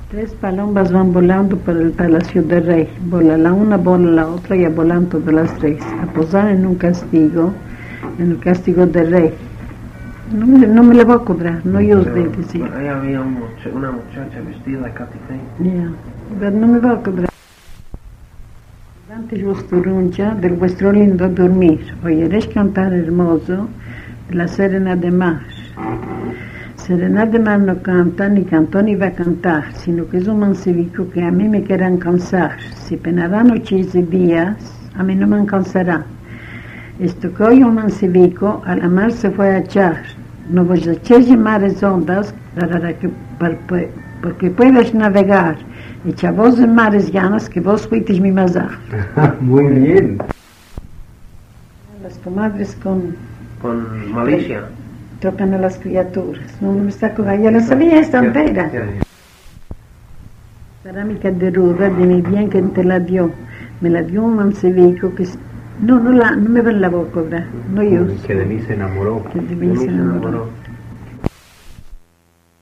Tres palomas van volando por el palacio del rey. Vola la una, vola la otra y volan todas las tres. A posar en un castigo, en el castigo del rey. No me la voy a cobrar, no yo os de decir. Ahí había una muchacha vestida de Katy Ya, pero no me va a cobrar. Antes vosturuncha del vuestro lindo dormir. Oyeréis cantar hermoso de la serena de mar. Serena de mar no canta, ni cantó ni va a cantar, sino que es un mancebo que a mí me quieran cansar. Si penará noches y días, a mí no me cansará. Esto que hoy un mancebo a la mar se fue a echar. No vos echéis en mares ondas, porque puedas navegar. Echa vos en mares llanas, que vos fuisteis mi mazar. Muy bien. Las comadres con malicia. tocan a las criaturas. No me está con ella, la sabía esta entera. Cerámica de ruda, de mi bien que te la dio. Me la dio un mancebico que... No me la voy a cobrar, no yo. Que de mí se enamoró. Que de mí se enamoró.